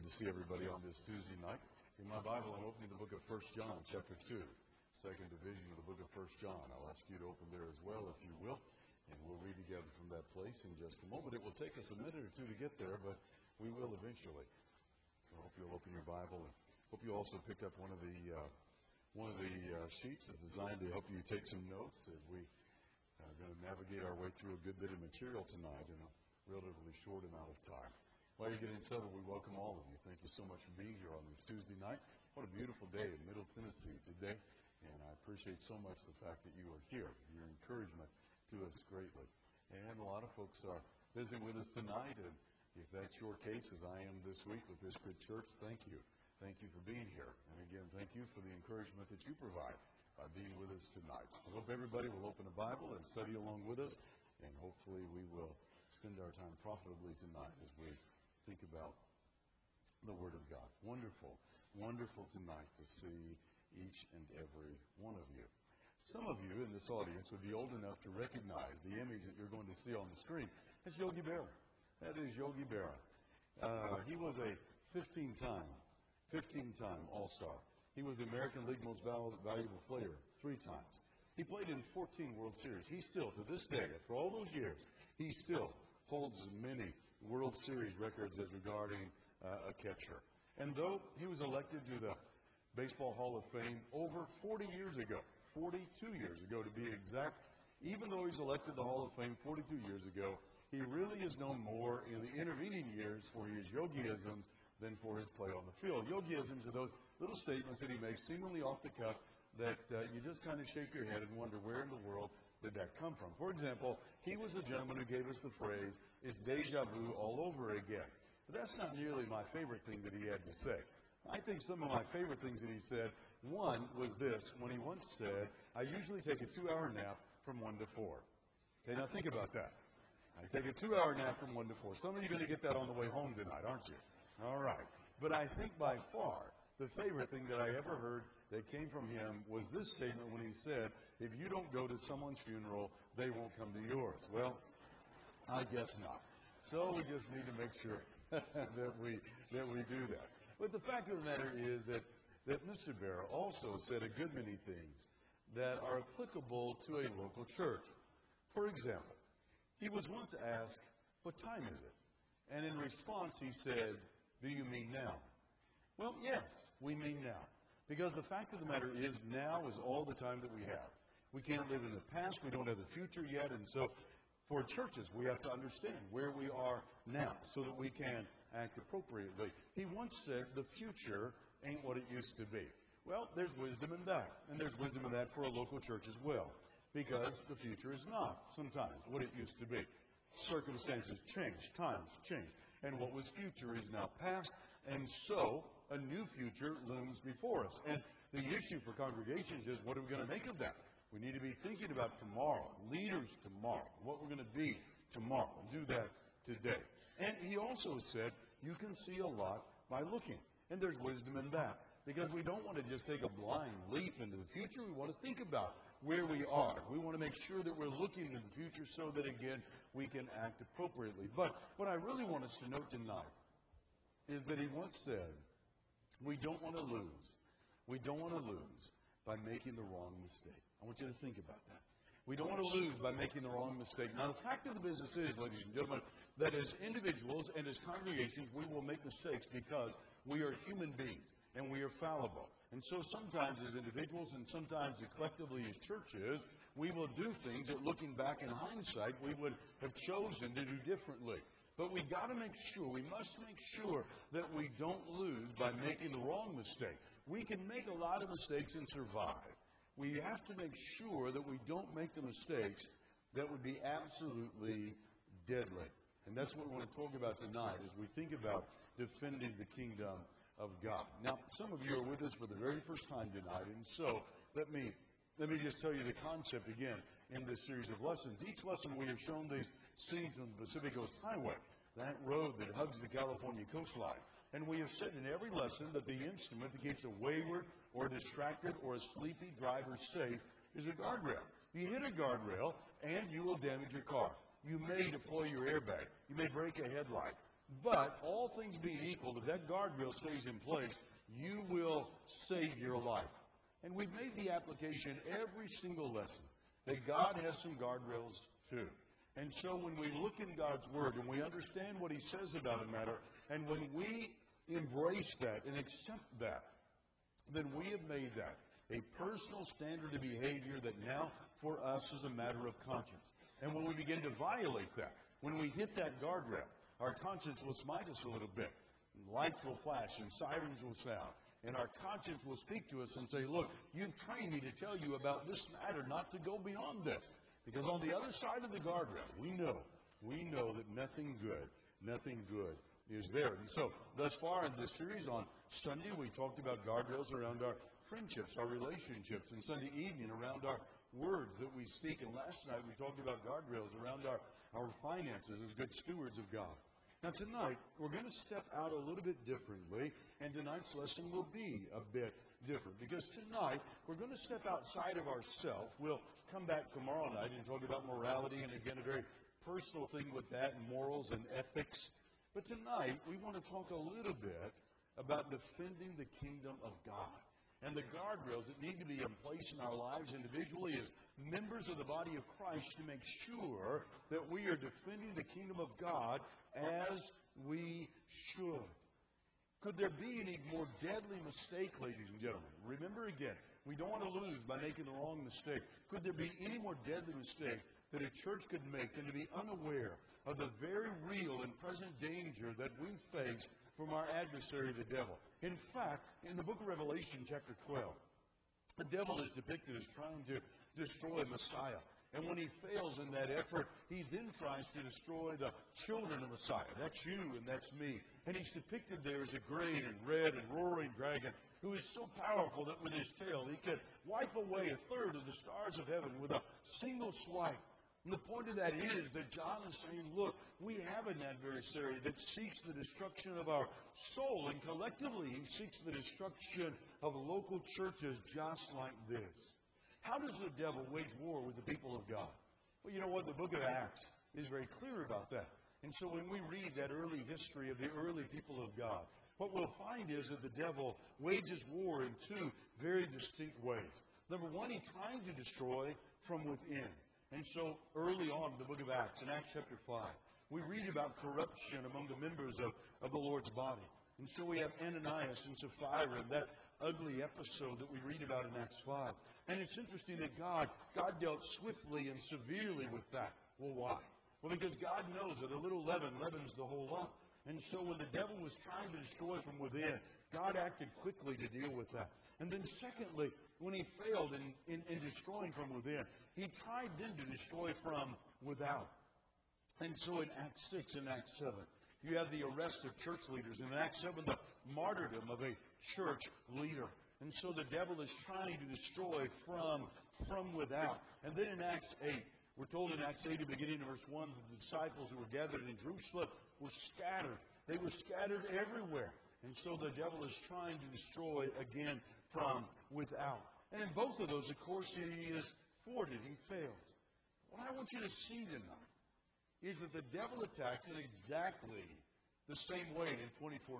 to see everybody on this Tuesday night. In my Bible, I'm opening the book of 1 John, chapter 2, second division of the book of 1 John. I'll ask you to open there as well, if you will, and we'll read together from that place in just a moment. It will take us a minute or two to get there, but we will eventually. So I hope you'll open your Bible, and hope you also pick up one of the sheets that's designed to help you take some notes as we are going to navigate our way through a good bit of material tonight in a relatively short amount of time. While you're getting settled, we welcome all of you. Thank you so much for being here on this Tuesday night. What a beautiful day in Middle Tennessee today, and I appreciate so much the fact that you are here, your encouragement to us greatly. And a lot of folks are visiting with us tonight, and if that's your case, as I am this week with this good church, thank you. Thank you for being here. And again, thank you for the encouragement that you provide by being with us tonight. I hope everybody will open a Bible and study along with us, and hopefully we will spend our time profitably tonight as we think about the Word of God. Wonderful, wonderful tonight to see each and every one of you. Some of you in this audience would be old enough to recognize the image that you're going to see on the screen. That's Yogi Berra. That is Yogi Berra. He was a 15-time All-Star. He was the American League Most Valuable Player 3 times. He played in 14 World Series. He still, to this day, after all those years, he still holds many World Series records as regarding a catcher. And though he was elected to the Baseball Hall of Fame over 40 years ago, 42 years ago to be exact, even though he's elected to the Hall of Fame 42 years ago, he really is known more in the intervening years for his yogiisms than for his play on the field. Yogiisms are those little statements that he makes seemingly off the cuff that you just kind of shake your head and wonder where in the world did that come from. For example, he was the gentleman who gave us the phrase, "It's deja vu all over again." But that's not nearly my favorite thing that he had to say. I think some of my favorite things that he said, one was this, when he once said, "I usually take a 2-hour nap from 1 to 4. Okay, now think about that. I take a 2-hour nap from 1 to 4. Some of you are going to get that on the way home tonight, aren't you? All right. But I think by far the favorite thing that I ever heard that came from him was this statement when he said, "If you don't go to someone's funeral, they won't come to yours." Well, I guess not. So we just need to make sure that we do that. But the fact of the matter is that Mr. Berra also said a good many things that are applicable to a local church. For example, he was once asked, "What time is it?" And in response he said, "Do you mean now?" Well, yes, we mean now. Because the fact of the matter is now is all the time that we have. We can't live in the past. We don't have the future yet. And so for churches, we have to understand where we are now so that we can act appropriately. He once said the future ain't what it used to be. Well, there's wisdom in that. And there's wisdom in that for a local church as well. Because the future is not sometimes what it used to be. Circumstances change. Times change. And what was future is now past. And so a new future looms before us. And the issue for congregations is, what are we going to make of that? We need to be thinking about tomorrow, leaders tomorrow, what we're going to be tomorrow. Do that today. And he also said, you can see a lot by looking. And there's wisdom in that. Because we don't want to just take a blind leap into the future. We want to think about where we are. We want to make sure that we're looking into the future so that, again, we can act appropriately. But what I really want us to note tonight is that he once said, we don't want to lose. We don't want to lose by making the wrong mistake. I want you to think about that. We don't want to lose by making the wrong mistake. Now, the fact of the business is, ladies and gentlemen, that as individuals and as congregations, we will make mistakes because we are human beings and we are fallible. And so sometimes as individuals and sometimes collectively as churches, we will do things that, looking back in hindsight, we would have chosen to do differently. But we got to make sure, we must make sure that we don't lose by making the wrong mistake. We can make a lot of mistakes and survive. We have to make sure that we don't make the mistakes that would be absolutely deadly. And that's what we want to talk about tonight as we think about defending the kingdom of God. Now, some of you are with us for the very first time tonight, and so let me just tell you the concept again in this series of lessons. Each lesson we have shown these scenes on the Pacific Coast Highway, that road that hugs the California coastline. And we have said in every lesson that the instrument that keeps a wayward or distracted or a sleepy driver safe is a guardrail. You hit a guardrail and you will damage your car. You may deploy your airbag. You may break a headlight. But all things being equal, if that guardrail stays in place, you will save your life. And we've made the application every single lesson that God has some guardrails too. And so when we look in God's Word and we understand what He says about a matter, and when we embrace that and accept that, then we have made that a personal standard of behavior that now for us is a matter of conscience. And when we begin to violate that, when we hit that guardrail, our conscience will smite us a little bit. Lights will flash and sirens will sound. And our conscience will speak to us and say, look, you've trained me to tell you about this matter, not to go beyond this. Because on the other side of the guardrail, we know that nothing good is there. And so, thus far in this series on Sunday, we talked about guardrails around our friendships, our relationships, and Sunday evening around our words that we speak. And last night we talked about guardrails around our finances as good stewards of God. Now tonight, we're going to step out a little bit differently, and tonight's lesson will be a bit different. Because tonight, we're going to step outside of ourselves. We'll come back tomorrow night and talk about morality, and again, a very personal thing with that, and morals and ethics. But tonight, we want to talk a little bit about defending the kingdom of God. And the guardrails that need to be in place in our lives individually as members of the body of Christ to make sure that we are defending the kingdom of God as we should. Could there be any more deadly mistake, ladies and gentlemen? Remember again, we don't want to lose by making the wrong mistake. Could there be any more deadly mistake that a church could make than to be unaware of the very real and present danger that we face from our adversary, the devil? In fact, in the book of Revelation, chapter 12, the devil is depicted as trying to destroy Messiah. And when he fails in that effort, he then tries to destroy the children of Messiah. That's you and that's me. And he's depicted there as a great and red and roaring dragon who is so powerful that with his tail he could wipe away a third of the stars of heaven with a single swipe. And the point of that is that John is saying, look, we have an adversary that seeks the destruction of our soul, and collectively he seeks the destruction of local churches just like this. How does the devil wage war with the people of God? Well, you know what? The book of Acts is very clear about that. And so when we read that early history of the early people of God, what we'll find is that the devil wages war in two very distinct ways. Number one, he tries to destroy from within. And so early on in the book of Acts, in Acts chapter 5, we read about corruption among the members of the Lord's body. And so we have Ananias and Sapphira, and that ugly episode that we read about in Acts 5. And it's interesting that God dealt swiftly and severely with that. Well, why? Well, because God knows that a little leaven leavens the whole lump. And so when the devil was trying to destroy from within, God acted quickly to deal with that. And then secondly, when he failed in destroying from within, he tried then to destroy from without. And so in Acts 6 and Acts 7, you have the arrest of church leaders. In Acts 7, the martyrdom of a church leader. And so the devil is trying to destroy from without. And then in Acts 8, we're told in Acts 8, beginning in verse 1, that the disciples who were gathered in Jerusalem were scattered. They were scattered everywhere. And so the devil is trying to destroy again from without. And in both of those, of course, he is thwarted. He fails. What I want you to see tonight is that the devil attacks in exactly the same way in 2014.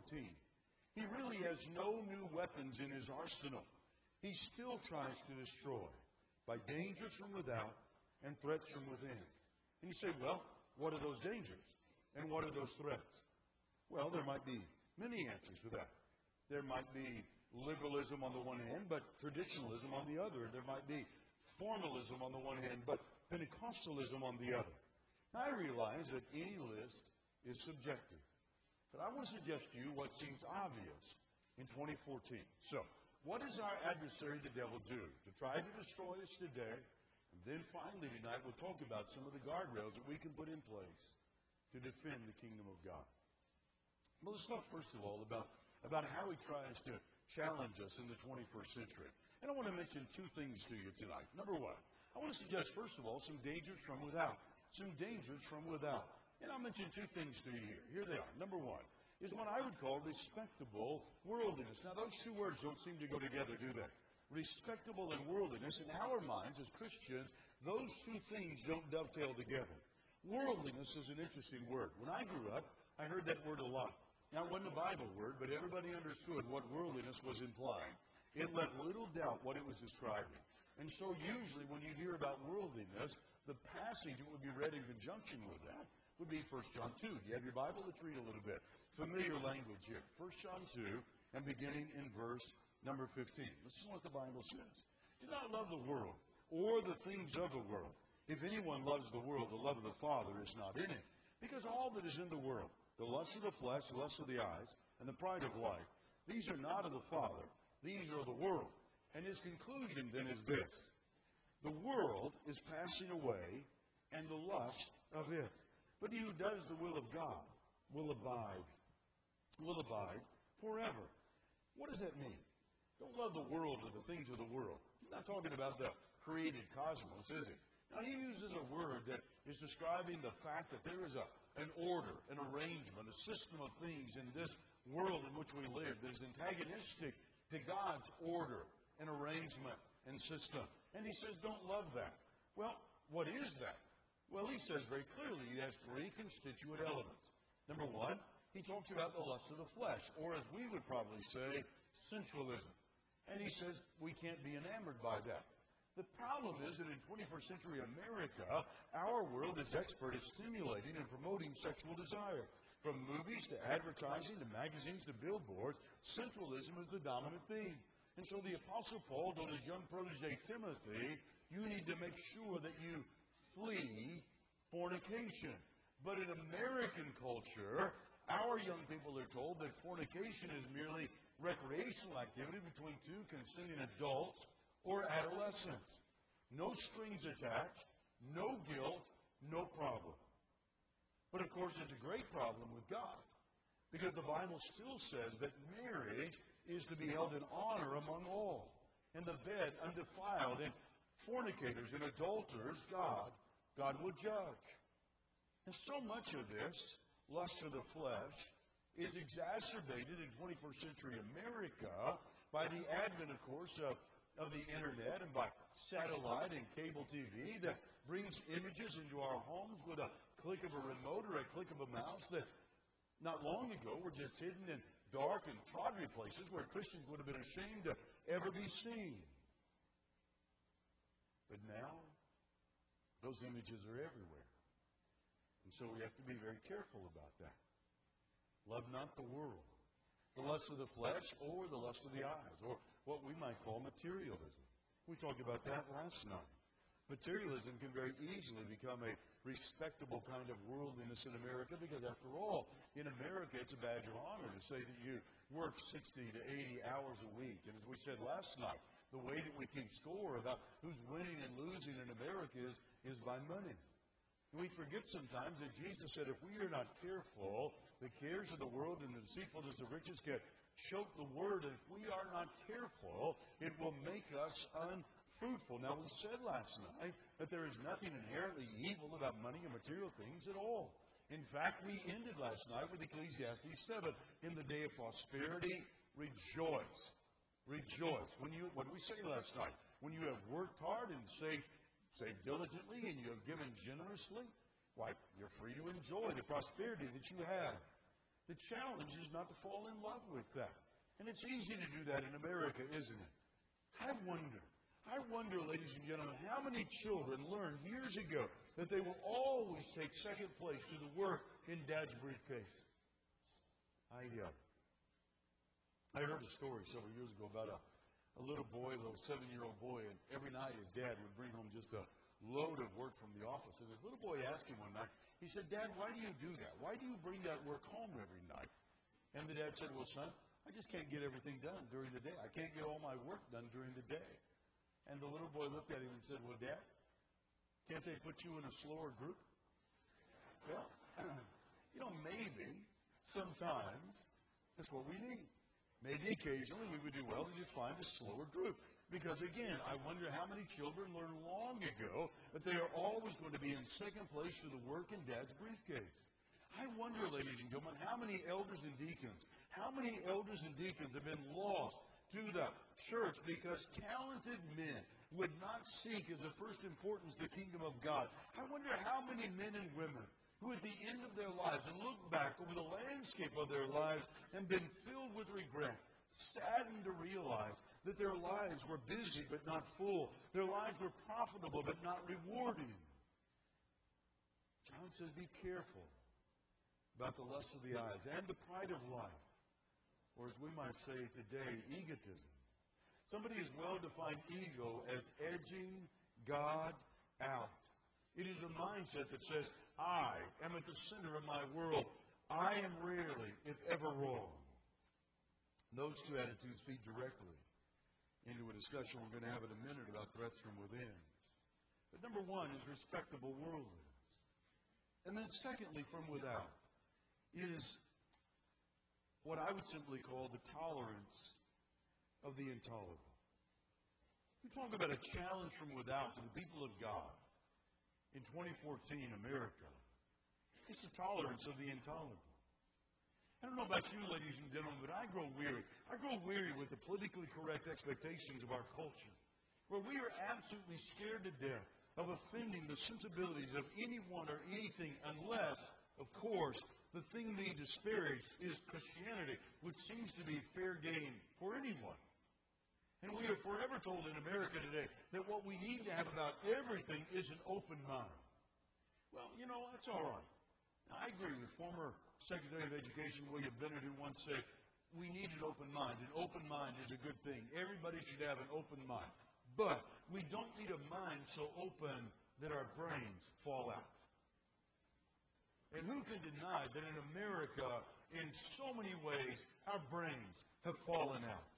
He really has no new weapons in his arsenal. He still tries to destroy by dangers from without and threats from within. And you say, well, what are those dangers? And what are those threats? Well, there might be many answers to that. There might be liberalism on the one hand, but traditionalism on the other. There might be formalism on the one hand, but Pentecostalism on the other. Now, I realize that any list is subjective. But I want to suggest to you what seems obvious in 2014. So, what does our adversary, the devil, do to try to destroy us today? And then finally tonight we'll talk about some of the guardrails that we can put in place to defend the kingdom of God. Well, let's talk first of all about how he tries to challenge us in the 21st century. And I want to mention two things to you tonight. Number one, I want to suggest, first of all, some dangers from without. Some dangers from without. And I'll mention two things to you here. Here they are. Number one is what I would call respectable worldliness. Now, those two words don't seem to go together, do they? Respectable and worldliness. In our minds as Christians, those two things don't dovetail together. Worldliness is an interesting word. When I grew up, I heard that word a lot. Now, it wasn't a Bible word, but everybody understood what worldliness was implying. It left little doubt what it was describing. And so usually when you hear about worldliness, the passage that would be read in conjunction with that would be 1 John 2. Do you have your Bible? Let's read a little bit. Familiar language here. 1 John 2, and beginning in verse number 15. Listen to what the Bible says. Do not love the world or the things of the world. If anyone loves the world, the love of the Father is not in him. Because all that is in the world, the lust of the flesh, the lust of the eyes, and the pride of life, these are not of the Father. These are of the world. And his conclusion then is this. The world is passing away, and the lust of it. But he who does the will of God will abide forever. What does that mean? Don't love the world or the things of the world. He's not talking about the created cosmos, is he? Now, he uses a word that is describing the fact that there is an order, an arrangement, a system of things in this world in which we live that is antagonistic to God's order and arrangement and system. And he says, don't love that. Well, what is that? Well, he says very clearly he has three constituent elements. Number one, he talks about the lust of the flesh, or as we would probably say, sensualism. And he says we can't be enamored by that. The problem is that in 21st century America, our world is expert at stimulating and promoting sexual desire. From movies to advertising to magazines to billboards, sensualism is the dominant theme. And so the Apostle Paul told his young protege Timothy, you need to make sure that you flee fornication. But in American culture, our young people are told that fornication is merely recreational activity between two consenting adults or adolescents. No strings attached, no guilt, no problem. But of course, it's a great problem with God, because the Bible still says that marriage is to be held in honor among all, and the bed undefiled, and fornicators and adulterers God will judge. And so much of this lust of the flesh is exacerbated in 21st century America by the advent, of course, of the internet and by satellite and cable TV that brings images into our homes with a click of a remote or a click of a mouse that not long ago were just hidden in dark and tawdry places where Christians would have been ashamed to ever be seen. But now, those images are everywhere. And so we have to be very careful about that. Love not the world, the lust of the flesh, or the lust of the eyes, or what we might call materialism. We talked about that last night. Materialism can very easily become a respectable kind of worldliness in America because, after all, in America it's a badge of honor to say that you work 60 to 80 hours a week. And as we said last night, the way that we keep score about who's winning and losing in America is by money. And we forget sometimes that Jesus said if we are not careful, the cares of the world and the deceitfulness of riches can choke the word. And if we are not careful, it will make us unfruitful. Now, we said last night that there is nothing inherently evil about money and material things at all. In fact, we ended last night with Ecclesiastes 7. In the day of prosperity, rejoice. Rejoice. What did we say last night? When you have worked hard and saved diligently and you have given generously, why, you're free to enjoy the prosperity that you have. The challenge is not to fall in love with that. And it's easy to do that in America, isn't it? I wonder, ladies and gentlemen, how many children learned years ago that they will always take second place to the work in Dad's briefcase. I heard a story several years ago about a little boy, a little 7-year-old boy, and every night his dad would bring home just a load of work from the office. And his little boy asked him one night, he said, Dad, why do you do that? Why do you bring that work home every night? And the dad said, well, son, I just can't get everything done during the day. I can't get all my work done during the day. And the little boy looked at him and said, well, Dad, can't they put you in a slower group? Well, maybe sometimes that's what we need. Maybe occasionally we would do well to just find a slower group. Because, again, I wonder how many children learned long ago that they are always going to be in second place to the work in Dad's briefcase. I wonder, ladies and gentlemen, how many elders and deacons have been lost to the church because talented men would not seek as the first importance the kingdom of God. I wonder how many men and women who at the end of their lives and look back over the landscape of their lives and been filled with regret, saddened to realize that their lives were busy but not full. Their lives were profitable but not rewarding. John says, be careful about the lust of the eyes and the pride of life. Or as we might say today, egotism. Somebody has well defined ego as edging God out. It is a mindset that says, I am at the center of my world. I am rarely, if ever, wrong. Those two attitudes feed directly into a discussion we're going to have in a minute about threats from within. But number one is respectable worldliness. And then secondly, from without, is what I would simply call the tolerance of the intolerable. We talk about a challenge from without to the people of God in 2014 America. It's the tolerance of the intolerable. I don't know about you, ladies and gentlemen, but I grow weary. I grow weary with the politically correct expectations of our culture, where we are absolutely scared to death of offending the sensibilities of anyone or anything unless, of course, the thing being disparaged is Christianity, which seems to be fair game for anyone. And we are forever told in America today that what we need to have about everything is an open mind. Well, you know, that's all right. Now, I agree with former Secretary of Education William Bennett, who once said, we need an open mind. An open mind is a good thing. Everybody should have an open mind. But we don't need a mind so open that our brains fall out. And who can deny that in America, in so many ways, our brains have fallen out?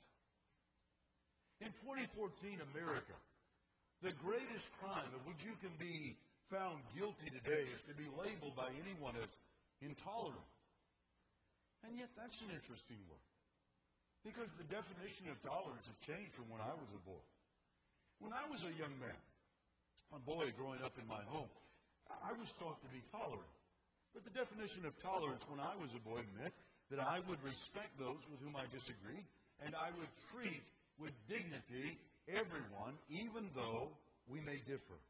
In 2014 America, the greatest crime of which you can be found guilty today is to be labeled by anyone as intolerant. And yet that's an interesting word. Because the definition of tolerance has changed from when I was a boy. When I was a young man, a boy growing up in my home, I was taught to be tolerant. But the definition of tolerance when I was a boy meant that I would respect those with whom I disagreed, and I would treat with dignity everyone, even though we may differ.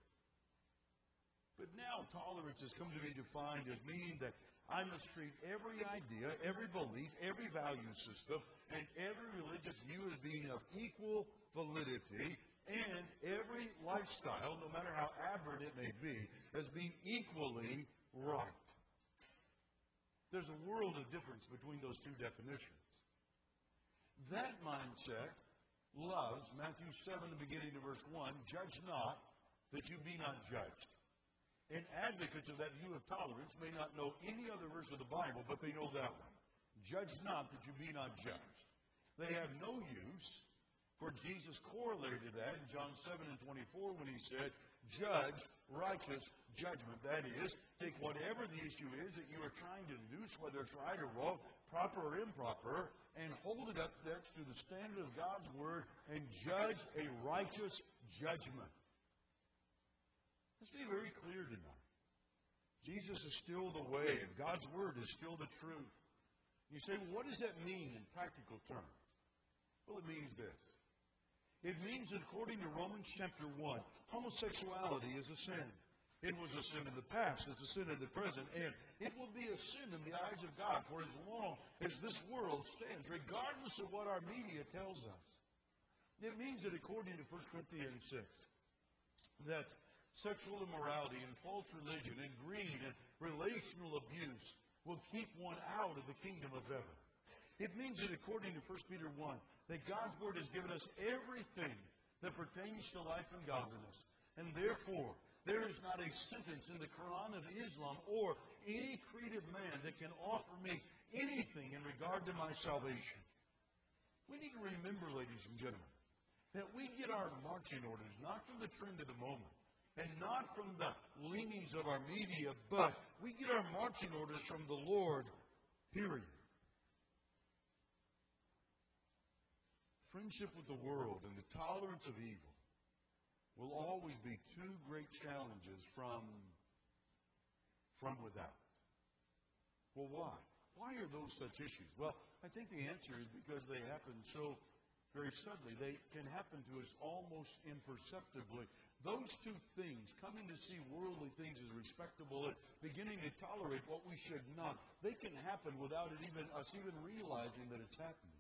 But now tolerance has come to be defined as meaning that I must treat every idea, every belief, every value system, and every religious view as being of equal validity, and every lifestyle, no matter how aberrant it may be, as being equally right. There's a world of difference between those two definitions. That mindset loves, Matthew 7, the beginning of verse 1, judge not that you be not judged. And advocates of that view of tolerance may not know any other verse of the Bible, but they know that one. Judge not that you be not judged. They have no use, for Jesus correlated that in John 7 and 24 when he said, judge righteous judgment. That is, take whatever the issue is that you are trying to deduce, whether it's right or wrong, proper or improper, and hold it up next to the standard of God's Word and judge a righteous judgment. Let's be very clear tonight. Jesus is still the way, and God's Word is still the truth. You say, well, what does that mean in practical terms? Well, it means this. It means that according to Romans chapter 1, homosexuality is a sin. It was a sin in the past, it's a sin in the present, and it will be a sin in the eyes of God for as long as this world stands, regardless of what our media tells us. It means that according to 1 Corinthians 6, that sexual immorality and false religion and greed and relational abuse will keep one out of the kingdom of heaven. It means that according to 1 Peter 1, that God's Word has given us everything that pertains to life and godliness. And therefore, there is not a sentence in the Quran of Islam or any creative man that can offer me anything in regard to my salvation. We need to remember, ladies and gentlemen, that we get our marching orders not from the trend of the moment and not from the leanings of our media, but we get our marching orders from the Lord, period. Friendship with the world and the tolerance of evil will always be two great challenges from without. Well, why? Why are those such issues? Well, I think the answer is because they happen so very suddenly. They can happen to us almost imperceptibly. Those two things, coming to see worldly things as respectable and beginning to tolerate what we should not, they can happen without us even realizing that it's happening.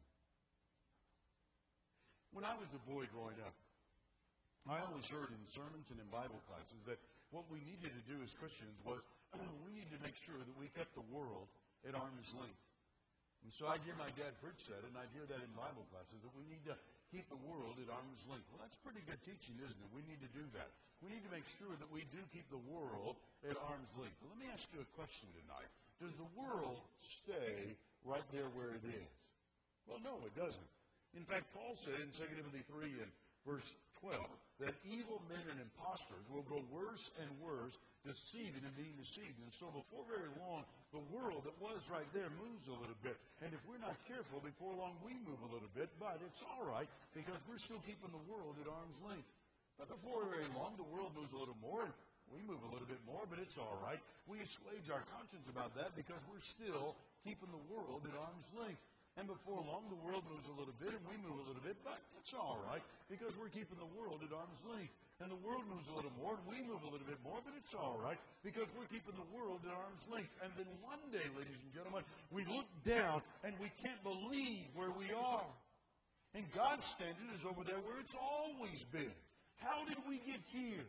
When I was a boy growing up, I always heard in sermons and in Bible classes that what we needed to do as Christians was we needed to make sure that we kept the world at arm's length. And so I'd hear my dad preach that, and I'd hear that in Bible classes, that we need to keep the world at arm's length. Well, that's pretty good teaching, isn't it? We need to do that. We need to make sure that we do keep the world at arm's length. But let me ask you a question tonight. Does the world stay right there where it is? Well, no, it doesn't. In fact, Paul said in 2 Timothy 3 and verse 12 that evil men and impostors will grow worse and worse, deceiving and being deceived. And so before very long, the world that was right there moves a little bit. And if we're not careful, before long we move a little bit. But it's all right because we're still keeping the world at arm's length. But before very long, the world moves a little more. And we move a little bit more, but it's all right. We assuage our conscience about that because we're still keeping the world at arm's length. And before long, the world moves a little bit, and we move a little bit, but it's all right because we're keeping the world at arm's length. And the world moves a little more, and we move a little bit more, but it's all right because we're keeping the world at arm's length. And then one day, ladies and gentlemen, we look down, and we can't believe where we are. And God's standard is over there where it's always been. How did we get here?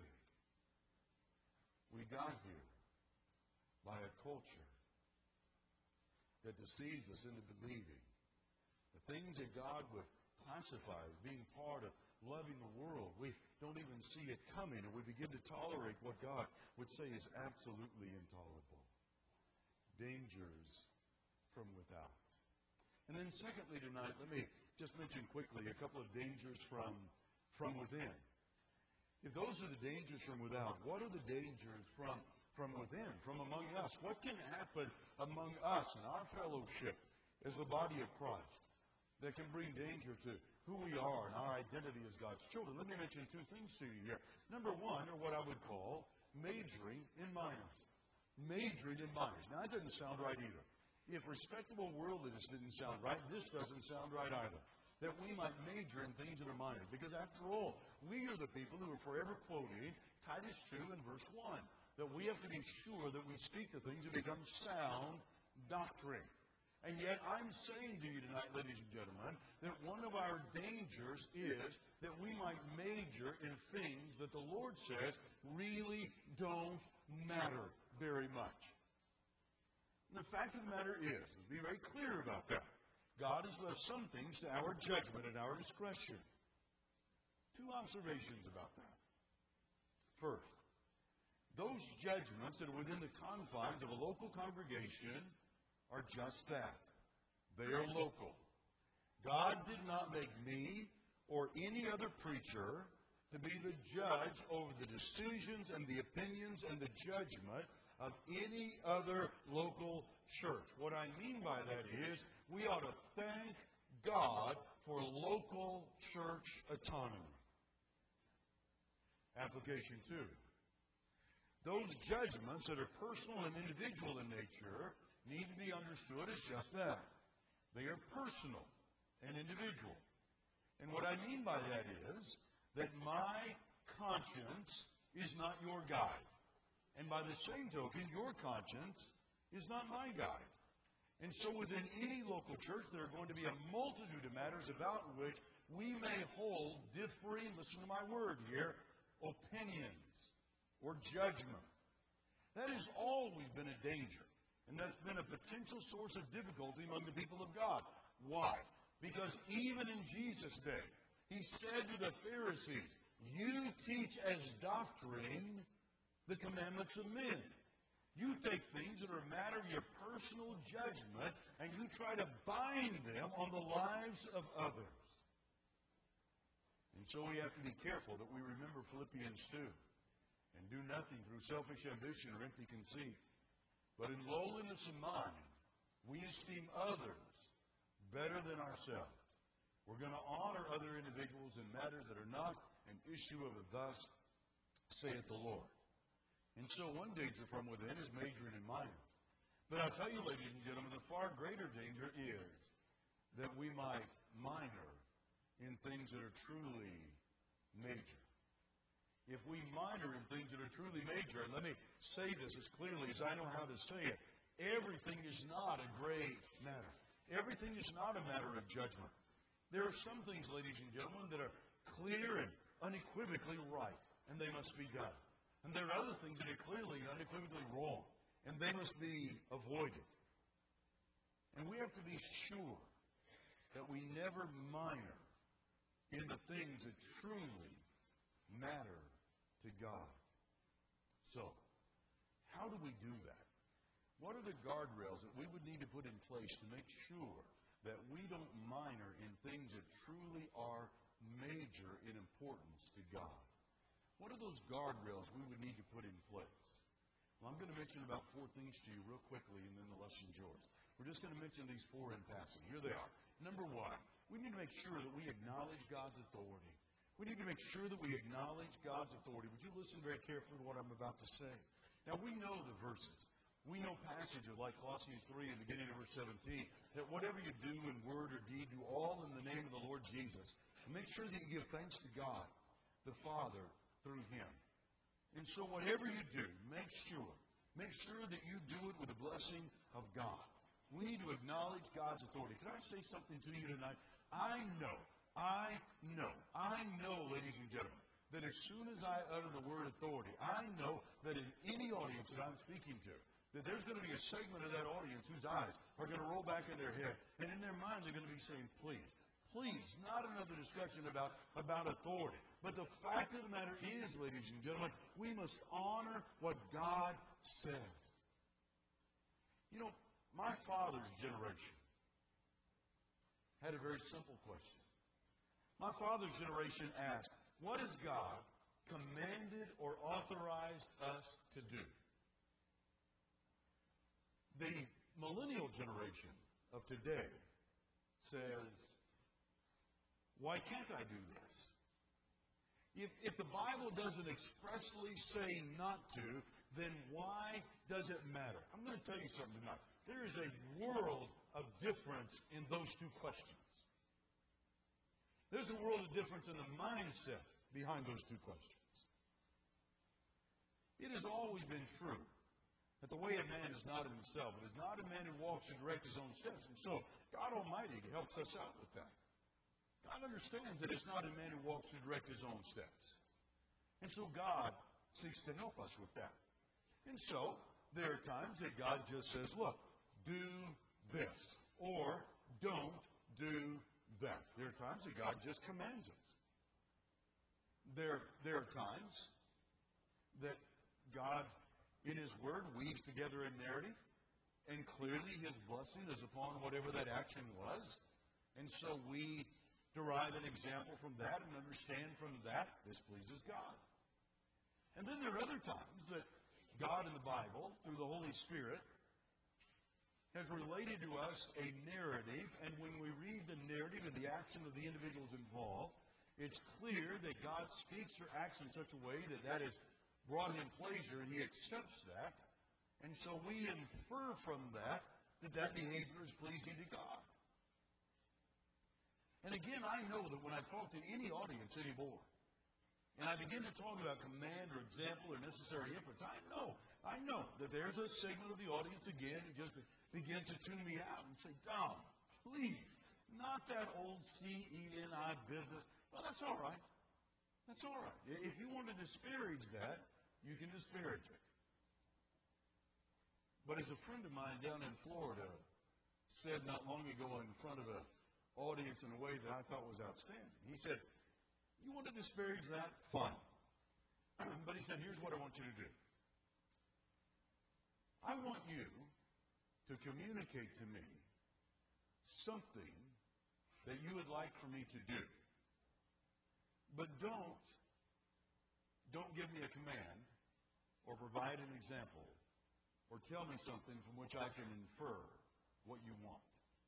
We got here by a culture that deceives us into believing the things that God would classify as being part of loving the world. We don't even see it coming, and we begin to tolerate what God would say is absolutely intolerable. Dangers from without. And then secondly tonight, let me just mention quickly a couple of dangers from within. If those are the dangers from without, what are the dangers from within, from among us? What can happen among us and our fellowship as the body of Christ that can bring danger to who we are and our identity as God's children? Let me mention two things to you here. Number one, or what I would call majoring in minors. Majoring in minors. Now, that doesn't sound right either. If respectable worldliness didn't sound right, this doesn't sound right either. That we might major in things that are minor. Because after all, we are the people who are forever quoting Titus 2 and verse 1. That we have to be sure that we speak the things that become sound doctrine. And yet I'm saying to you tonight, ladies and gentlemen, that one of our dangers is that we might major in things that the Lord says really don't matter very much. And the fact of the matter is, to be very clear about that, God has left some things to our judgment and our discretion. Two observations about that. First, those judgments that are within the confines of a local congregation are just that. They are local. God did not make me or any other preacher to be the judge over the decisions and the opinions and the judgment of any other local church. What I mean by that is we ought to thank God for local church autonomy. Application 2. Those judgments that are personal and individual in nature need to be understood as just that. They are personal and individual. And what I mean by that is that my conscience is not your guide. And by the same token, your conscience is not my guide. And so within any local church, there are going to be a multitude of matters about which we may hold differing, listen to my word here, opinions or judgment. That has always been a danger. And that's been a potential source of difficulty among the people of God. Why? Because even in Jesus' day, He said to the Pharisees, you teach as doctrine the commandments of men. You take things that are a matter of your personal judgment and you try to bind them on the lives of others. And so we have to be careful that we remember Philippians 2 and do nothing through selfish ambition or empty conceit. But in lowliness of mind, we esteem others better than ourselves. We're going to honor other individuals in matters that are not an issue of a thus saith the Lord. And so one danger from within is majoring in minors. But I'll tell you, ladies and gentlemen, the far greater danger is that we might minor in things that are truly major. If we minor in things that are truly major, and let me say this as clearly as I know how to say it, everything is not a gray matter. Everything is not a matter of judgment. There are some things, ladies and gentlemen, that are clear and unequivocally right, and they must be done. And there are other things that are clearly and unequivocally wrong, and they must be avoided. And we have to be sure that we never minor in the things that truly matter to God. So, how do we do that? What are the guardrails that we would need to put in place to make sure that we don't minor in things that truly are major in importance to God? What are those guardrails we would need to put in place? Well, I'm going to mention about 4 things to you real quickly, and then the lesson's yours. We're just going to mention these 4 in passing. Here they are. Number 1, we need to make sure that we acknowledge God's authority. We need to make sure that we acknowledge God's authority. Would you listen very carefully to what I'm about to say? Now, we know the verses. We know passages like Colossians 3 and beginning of verse 17, that whatever you do in word or deed, do all in the name of the Lord Jesus. And make sure that you give thanks to God, the Father, through Him. And so whatever you do, make sure that you do it with the blessing of God. We need to acknowledge God's authority. Can I say something to you tonight? I know, ladies and gentlemen, that as soon as I utter the word authority, I know that in any audience that I'm speaking to, that there's going to be a segment of that audience whose eyes are going to roll back in their head, and in their mind they're going to be saying, please, not another discussion about authority. But the fact of the matter is, ladies and gentlemen, we must honor what God says. You know, my father's generation had a very simple question. My father's generation asked, what has God commanded or authorized us to do? The millennial generation of today says, why can't I do this? If the Bible doesn't expressly say not to, then why does it matter? I'm going to tell you something tonight. There is a world of difference in those 2 questions. There's a world of difference in the mindset behind those 2 questions. It has always been true that the way of man is not in himself. It is not a man who walks to direct his own steps. And so God Almighty helps us out with that. God understands that it's not a man who walks to direct his own steps. And so God seeks to help us with that. And so there are times that God just says, look, do this, or don't do that. There are times that God just commands us. There are times that God, in His Word, weaves together a narrative, and clearly His blessing is upon whatever that action was. And so we derive an example from that and understand from that this pleases God. And then there are other times that God in the Bible, through the Holy Spirit, has related to us a narrative, and when we read the narrative and the action of the individuals involved, it's clear that God speaks or acts in such a way that that has brought Him pleasure, and He accepts that. And so we infer from that that behavior is pleasing to God. And again, I know that when I talk to any audience anymore, and I begin to talk about command or example or necessary inference, I know that there's a segment of the audience again who just begins to tune me out and say, Dom, please, not that old CENI business. Well, that's all right. That's all right. If you want to disparage that, you can disparage it. But as a friend of mine down in Florida said not long ago in front of an audience in a way that I thought was outstanding, he said, you want to disparage that? Fine. But he said, here's what I want you to do. I want you to communicate to me something that you would like for me to do. But don't give me a command or provide an example or tell me something from which I can infer what you want.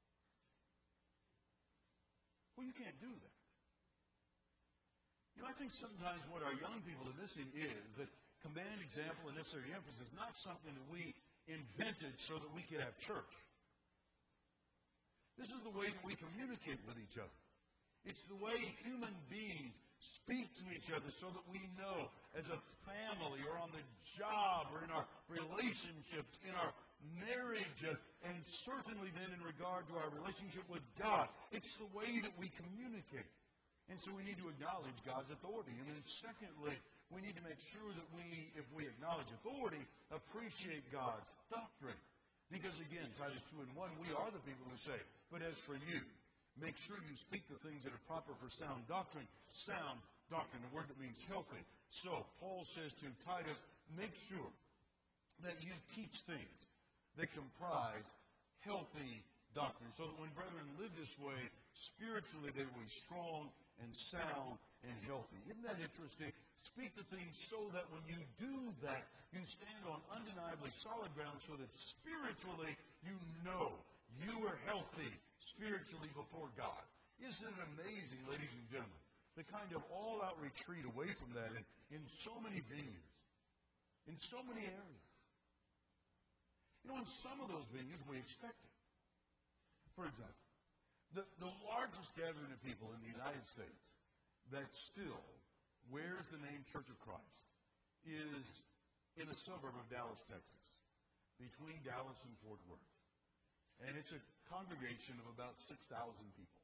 Well, you can't do that. You know, I think sometimes what our young people are missing is that command, example, and necessary emphasis is not something that we invented so that we could have church. This is the way that we communicate with each other. It's the way human beings speak to each other so that we know as a family or on the job or in our relationships, in our marriages, and certainly then in regard to our relationship with God. It's the way that we communicate. And so we need to acknowledge God's authority. And then secondly, we need to make sure that we, if we acknowledge authority, appreciate God's doctrine. Because again, Titus 2:1, we are the people who say, but as for you, make sure you speak the things that are proper for sound doctrine. Sound doctrine, a word that means healthy. So, Paul says to Titus, make sure that you teach things that comprise healthy doctrine. So that when brethren live this way, spiritually they will be strong and sound and healthy. Isn't that interesting? Speak the things so that when you do that, you stand on undeniably solid ground so that spiritually you know you are healthy spiritually before God. Isn't it amazing, ladies and gentlemen, the kind of all-out retreat away from that in so many venues, in so many areas. You know, in some of those venues, we expect it. For example, the largest gathering of people in the United States that still wears the name Church of Christ is in a suburb of Dallas, Texas, between Dallas and Fort Worth. And it's a congregation of about 6,000 people.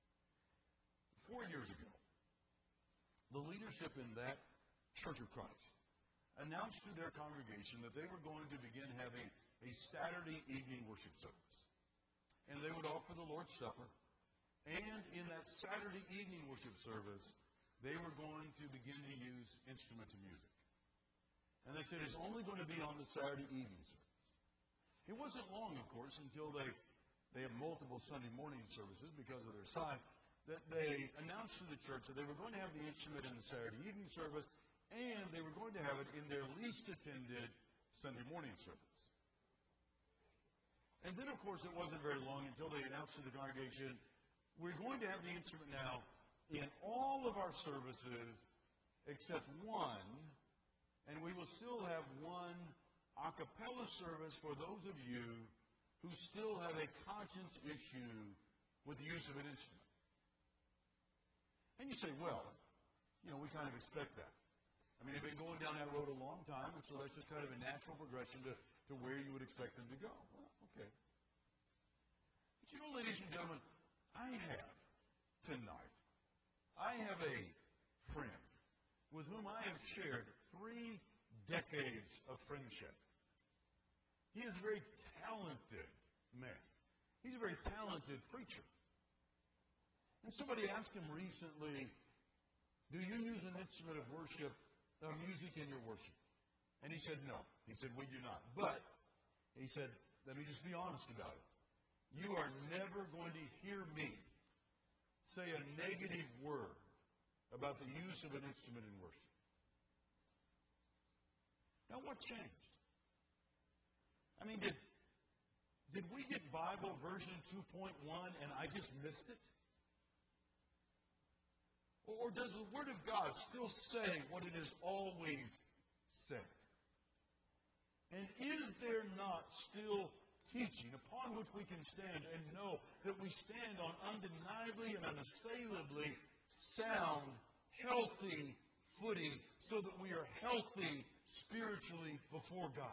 4 years ago, the leadership in that Church of Christ announced to their congregation that they were going to begin having a Saturday evening worship service. And they would offer the Lord's Supper. And in that Saturday evening worship service, they were going to begin to use instruments of music. And they said it's only going to be on the Saturday evening service. It wasn't long, of course, until they have multiple Sunday morning services because of their size, that they announced to the church that they were going to have the instrument in the Saturday evening service, and they were going to have it in their least attended Sunday morning service. And then, of course, it wasn't very long until they announced to the congregation, we're going to have the instrument now in all of our services except one, and we will still have one a cappella service for those of you who still have a conscience issue with the use of an instrument. And you say, well, you know, we kind of expect that. I mean, they've been going down that road a long time, and so that's just kind of a natural progression to where you would expect them to go. Well, okay. But you know, ladies and gentlemen, I have a friend with whom I have shared 3 decades of friendship. He is a very talented man. He's a very talented preacher. And somebody asked him recently, do you use an instrument of worship, music in your worship? And he said, no. He said, we do not. But, he said, let me just be honest about it. You are never going to hear me say a negative word about the use of an instrument in worship. Now, what changed? I mean, did we get Bible version 2.1 and I just missed it? Or does the Word of God still say what it has always said? And is there not still teaching upon which we can stand and know that we stand on undeniably and unassailably sound, healthy footing so that we are healthy spiritually before God?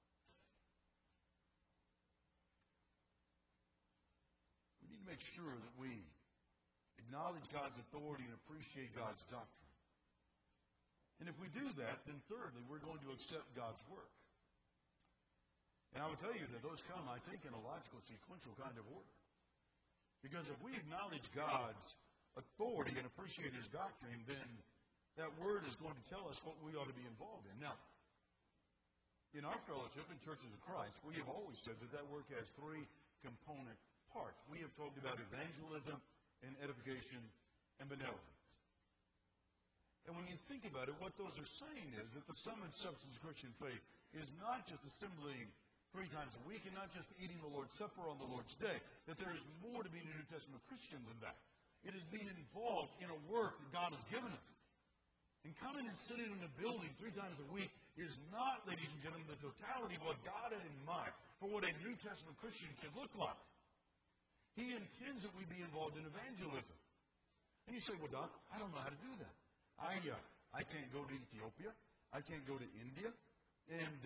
We need to make sure that we acknowledge God's authority and appreciate God's doctrine. And if we do that, then thirdly, we're going to accept God's work. And I will tell you that those come, I think, in a logical, sequential kind of order. Because if we acknowledge God's authority and appreciate His doctrine, then that Word is going to tell us what we ought to be involved in. Now, in our fellowship in Churches of Christ, we have always said that work has 3 component parts. We have talked about evangelism and edification and benevolence. And when you think about it, what those are saying is that the sum and substance of Christian faith is not just assembling 3 times a week and not just eating the Lord's Supper on the Lord's Day. That there is more to being a New Testament Christian than that. It is being involved in a work that God has given us. And coming and sitting in a building 3 times a week is not, ladies and gentlemen, the totality of what God had in mind for what a New Testament Christian should look like. He intends that we be involved in evangelism. say, well, Don, I don't know how to do that. I can't go to Ethiopia. I can't go to India. And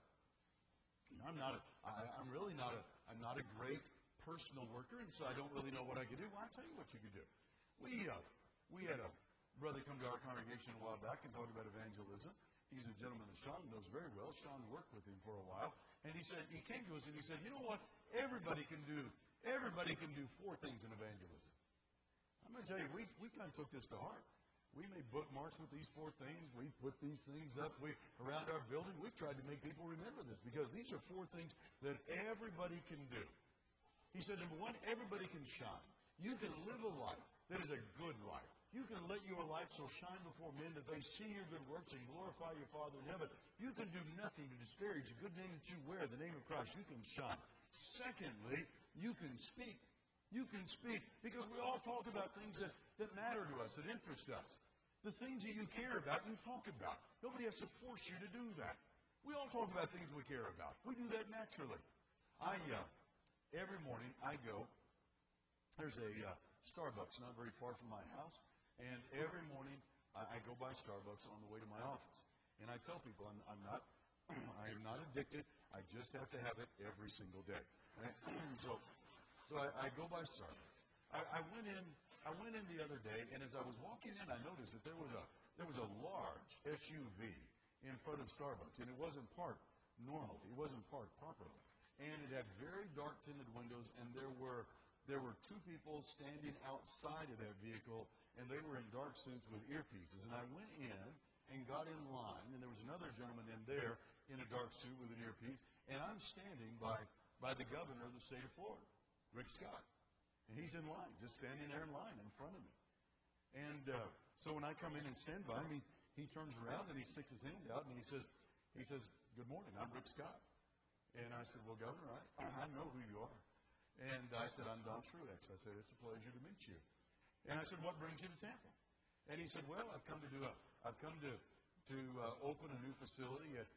I'm not a great personal worker, and so I don't really know what I could do. Well, I'll tell you what you could do. We had a brother come to our congregation a while back and talk about evangelism. He's a gentleman that Sean knows very well. Sean worked with him for a while. And he came to us and he said, you know what? Everybody can do 4 things in evangelism. I'm going to tell you, we kind of took this to heart. We made bookmarks with these 4 things. We put these things up around our building. We've tried to make people remember this because these are 4 things that everybody can do. He said, number 1, everybody can shine. You can live a life that is a good life. You can let your light so shine before men that they see your good works and glorify your Father in heaven. You can do nothing to disparage the good name that you wear, the name of Christ. You can shine. Secondly, you can speak. You can speak because we all talk about things that matter to us, that interest us. The things that you care about, you talk about. Nobody has to force you to do that. We all talk about things we care about. We do that naturally. Every morning I go, there's a Starbucks not very far from my house. And every morning, I go by Starbucks on the way to my office. And I tell people I am not addicted. I just have to have it every single day. So I go by Starbucks. I went in the other day, and as I was walking in, I noticed that there was a large SUV in front of Starbucks, and it wasn't parked normally. It wasn't parked properly. And it had very dark tinted windows, and there were 2 people standing outside of that vehicle, and they were in dark suits with earpieces. And I went in and got in line, and there was another gentleman in there in a dark suit with an earpiece, and I'm standing by the governor of the state of Florida, Rick Scott. And he's in line, just standing there in line in front of me. And so when I come in and stand by him, he turns around and he sticks his hand out and he says, good morning, I'm Rick Scott. And I said, well, Governor, I know who you are. And I said, I'm Don Truex. I said, it's a pleasure to meet you. And I said, what brings you to Tampa? And he said, well, I've come to open a new facility at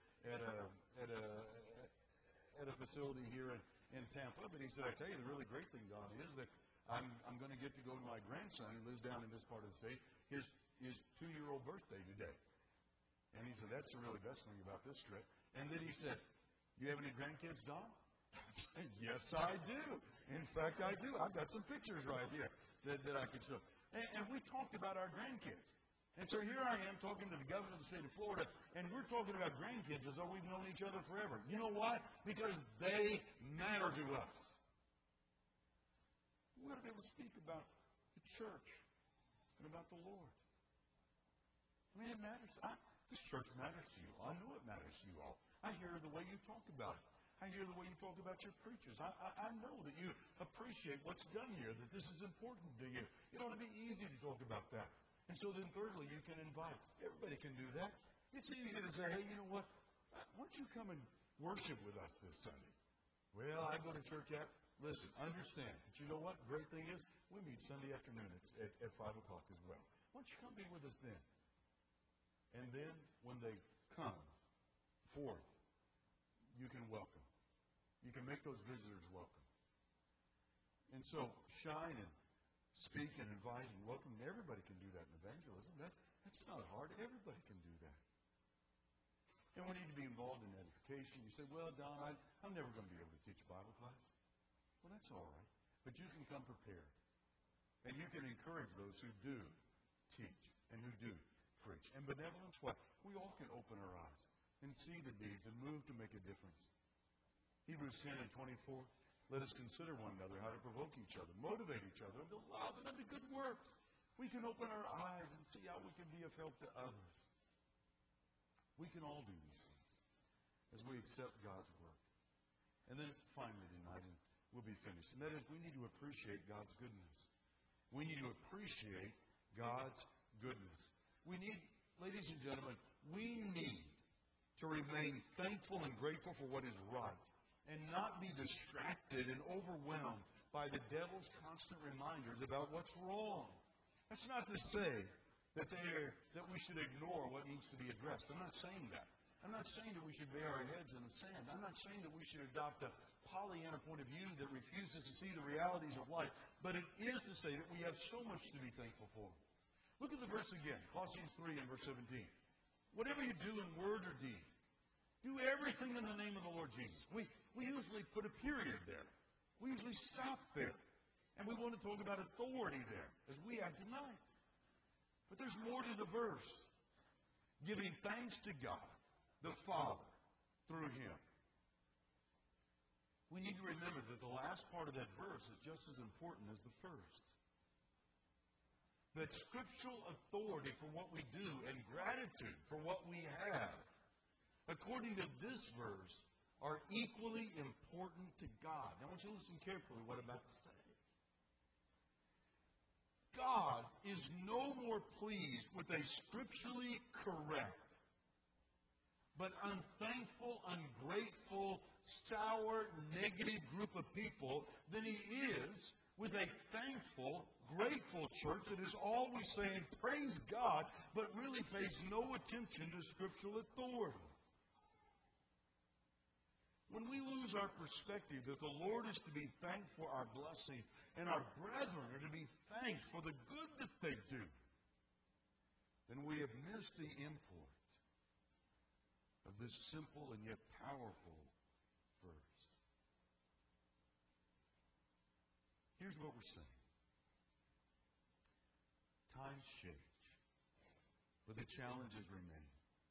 a facility here in Tampa. But he said, I tell you, the really great thing, Don, is that I'm going to get to go to my grandson who lives down in this part of the state, his 2-year-old birthday today. And he said, that's the really best thing about this trip. And then he said, do you have any grandkids, Don? Yes, I do. In fact, I do. I've got some pictures right here that I could show. And we talked about our grandkids. And so here I am talking to the governor of the state of Florida, and we're talking about grandkids as though we've known each other forever. You know why? Because they matter to us. We ought to be able to speak about the church and about the Lord. I mean, it matters. This church matters to you. I know it matters to you all. I hear the way you talk about it. I hear the way you talk about your preachers. I know that you appreciate what's done here, that this is important to you. It ought to be easy to talk about that. And so then thirdly, you can invite. Everybody can do that. It's easy to say, hey, you know what? Why don't you come and worship with us this Sunday? Well, I go to church at. Listen, understand. But you know what? The great thing is, we meet Sunday afternoon at 5 o'clock as well. Why don't you come be with us then? And then when they come forth, you can welcome. You can make those visitors welcome. And so shine and speak and invite and welcome. Everybody can do that in evangelism. That's not hard. Everybody can do that. And we need to be involved in edification. You say, well, Don, I'm never going to be able to teach a Bible class. Well, that's all right. But you can come prepared. And you can encourage those who do teach and who do preach. And benevolence, what? We all can open our eyes and see the deeds and move to make a difference. Hebrews 10 and 24, let us consider one another how to provoke each other, motivate each other unto love and unto good works. We can open our eyes and see how we can be of help to others. We can all do these things as we accept God's work. And then finally tonight, and we'll be finished, and that is we need to appreciate God's goodness. We need to appreciate God's goodness. We need, ladies and gentlemen, we need to remain thankful and grateful for what is right and not be distracted and overwhelmed by the devil's constant reminders about what's wrong. That's not to say that we should ignore what needs to be addressed. I'm not saying that. I'm not saying that we should bury our heads in the sand. I'm not saying that we should adopt a Pollyanna point of view that refuses to see the realities of life. But it is to say that we have so much to be thankful for. Look at the verse again, Colossians 3 and verse 17. Whatever you do in word or deed, do everything in the name of the Lord Jesus. We usually put a period there. We usually stop there. And we want to talk about authority there, as we have tonight. But there's more to the verse. Giving thanks to God, the Father, through Him. We need to remember that the last part of that verse is just as important as the first. That scriptural authority for what we do and gratitude for what we have, according to this verse, are equally important to God. Now, I want you to listen carefully to what I'm about to say. God is no more pleased with a scripturally correct, but unthankful, ungrateful, sour, negative group of people than He is with a thankful, grateful church that is always saying, praise God, but really pays no attention to scriptural authority. When we lose our perspective that the Lord is to be thanked for our blessings and our brethren are to be thanked for the good that they do, then we have missed the import of this simple and yet powerful verse. Here's what we're saying. Times change, but the challenges remain.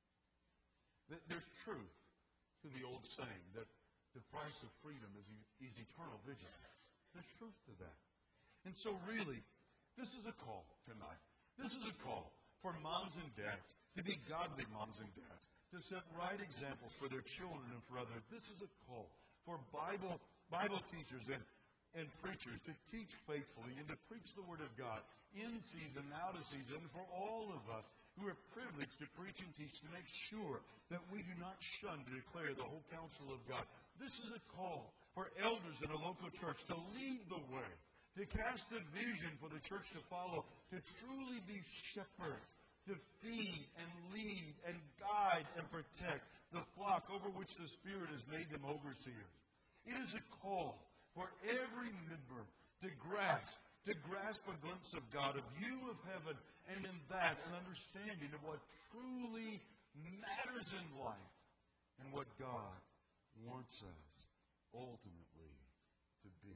There's truth to the old saying that the price of freedom is eternal vigilance. There's truth to that. And so really, this is a call tonight. This is a call for moms and dads to be godly moms and dads, to set right examples for their children and for others. This is a call for Bible teachers and preachers to teach faithfully and to preach the Word of God in season, out of season, for all of us who are privileged to preach and teach, to make sure that we do not shun to declare the whole counsel of God. This is a call for elders in a local church to lead the way, to cast a vision for the church to follow, to truly be shepherds, to feed and lead and guide and protect the flock over which the Spirit has made them overseers. It is a call for every member to grasp a glimpse of God, of view of heaven, and in that an understanding of what truly matters in life and what God wants us ultimately to be.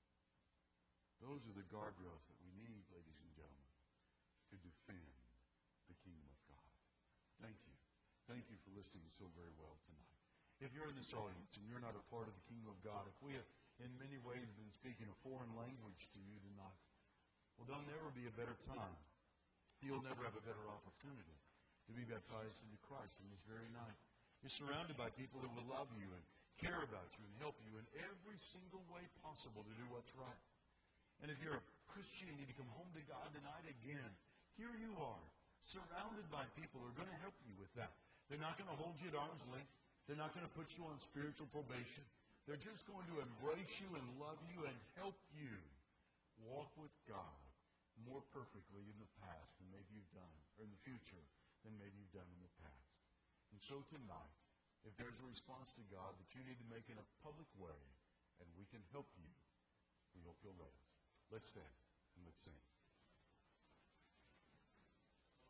Those are the guardrails that we need, ladies and gentlemen, to defend the kingdom of God. Thank you. Thank you for listening so very well tonight. If you're in this audience and you're not a part of the kingdom of God, if we have in many ways been speaking a foreign language to you tonight, well, there'll never be a better time. You'll never have a better opportunity to be baptized into Christ in this very night. You're surrounded by people that will love you and care about you and help you in every single way possible to do what's right. And if you're a Christian and need to come home to God tonight again, here you are, surrounded by people who are going to help you with that. They're not going to hold you at arm's length. They're not going to put you on spiritual probation. They're just going to embrace you and love you and help you walk with God more perfectly in the past than maybe you've done, or in the future than maybe you've done in the past. And so tonight, if there's a response to God that you need to make in a public way, and we can help you, we hope you'll let us. Let's stand and let's sing.